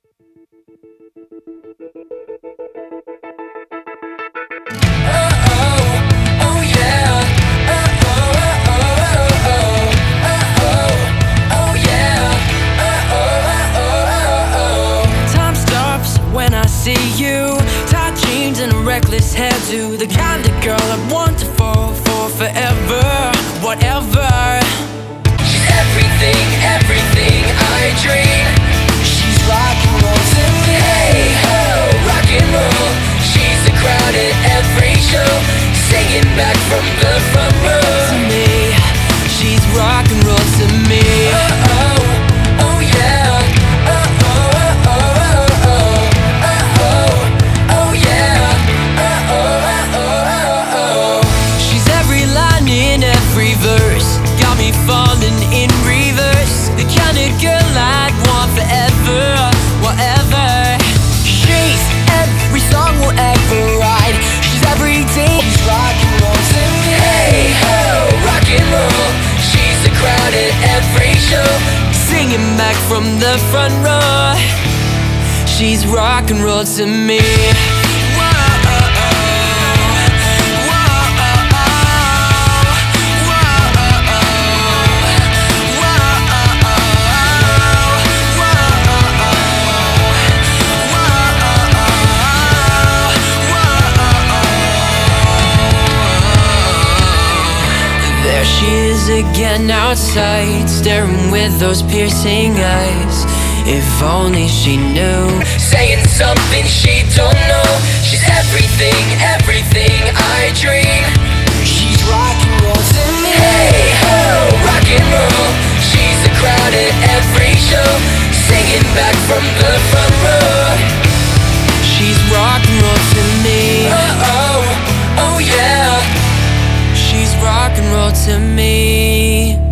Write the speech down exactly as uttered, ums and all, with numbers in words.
See you, tight jeans and a reckless hairdo, the kind of girl I want to fall for forever, whatever. She's everything, everything I dream. She's rock and roll to me. Hey ho, rock and roll. She's the crowd at every show, singing back from the front row. To me, she's rock and roll to me. Oh oh, oh yeah. Falling in reverse, the kind of girl I'd want forever, whatever. She's every song we'll ever write. She's every day. She's rock and roll to me. Hey ho, rock and roll. She's the crowd at every show, singing back from the front row. She's rock and roll to me. She is again outside, staring with those piercing eyes. If only she knew, saying something she don't know. She's everything, everything I dream. She's rock and roll to me. Hey ho, rock and roll. She's the crowd at every show, singing back from the front row. She's rock and roll to me. Oh oh, oh yeah. She's rock and roll to me.